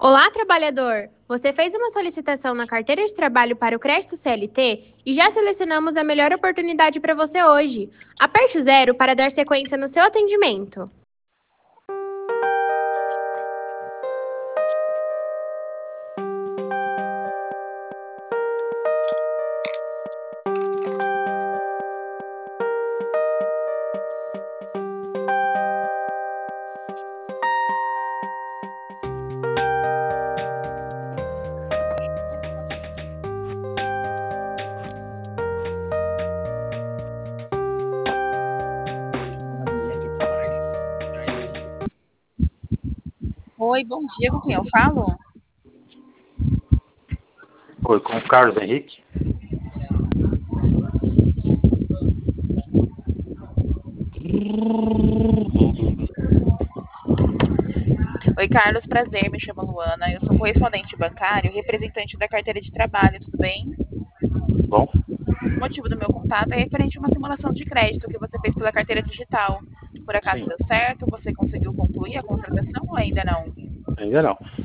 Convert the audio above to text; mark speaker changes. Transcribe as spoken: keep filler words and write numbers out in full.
Speaker 1: Olá, trabalhador! Você fez uma solicitação na carteira de trabalho para o crédito C L T e já selecionamos a melhor oportunidade para você hoje. Aperte o zero para dar sequência no seu atendimento.
Speaker 2: Oi, bom dia, com quem eu falo?
Speaker 3: Oi, com o Carlos Henrique.
Speaker 2: Oi, Carlos, prazer, me chamo Luana, eu sou correspondente bancário e representante da carteira de trabalho, tudo bem?
Speaker 3: Bom,
Speaker 2: O motivo do meu contato é referente a uma simulação de crédito que você fez pela carteira digital. Por acaso
Speaker 3: sim,
Speaker 2: deu certo? Você conseguiu concluir a contratação ou ainda não?
Speaker 3: ainda não.